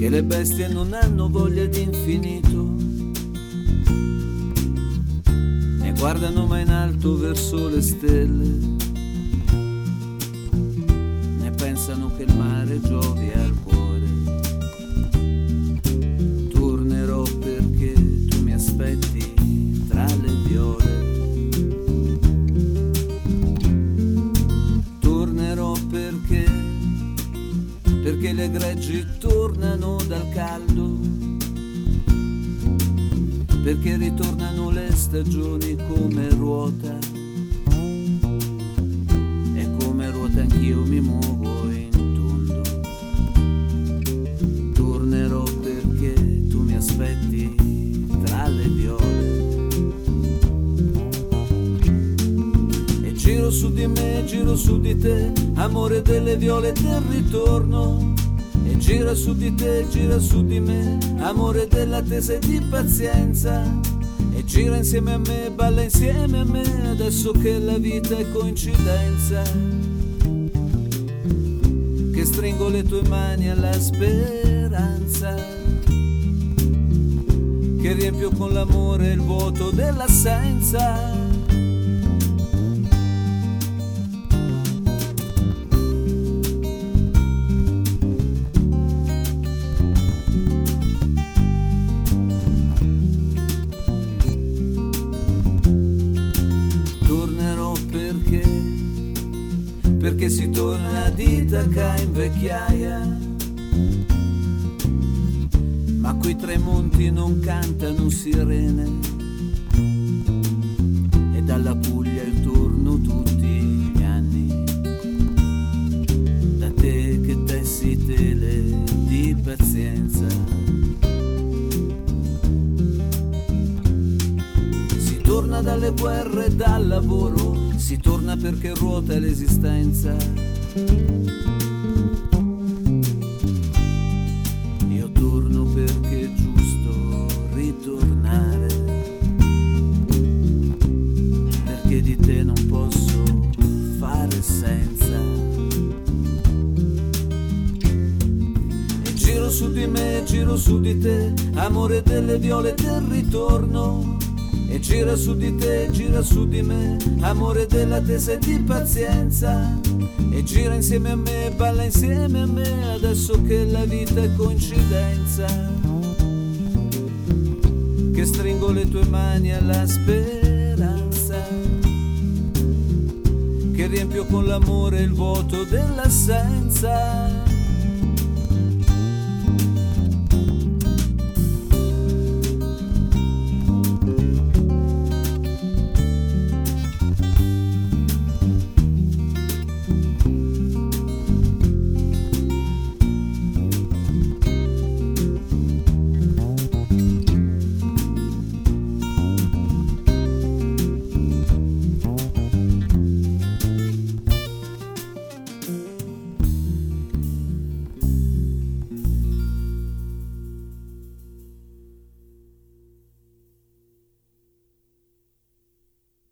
che le bestie non hanno voglia di infinito, né guardano mai in alto verso le stelle, né pensano che il mare giovi al cuore. Tornerò perché tu mi aspetti tra le viole, tornerò perché le greggi tornano dal caldo, perché ritornano le stagioni come ruota, e come ruota anch'io mi muovo in tondo. Tornerò perché tu mi aspetti tra le viole, e giro su di me, giro su di te, amore delle viole del ritorno. E gira su di te, gira su di me, amore dell'attesa e di pazienza. E gira insieme a me, balla insieme a me, adesso che la vita è coincidenza. Che stringo le tue mani alla speranza, che riempio con l'amore il vuoto dell'assenza. Perché si torna ad Itaca in vecchiaia, ma qui tra i monti non cantano sirene, e dalla Puglia il torno tutti gli anni, da te che tessi tele di pazienza. Si torna dalle guerre e dal lavoro, si torna perché ruota l'esistenza. Io torno perché è giusto ritornare, perché di te non posso fare senza. E giro su di me, giro su di te, amore delle viole del ritorno. E gira su di te, gira su di me, amore dell'attesa e di pazienza. E gira insieme a me, balla insieme a me, adesso che la vita è coincidenza. Che stringo le tue mani alla speranza, che riempio con l'amore il vuoto dell'assenza.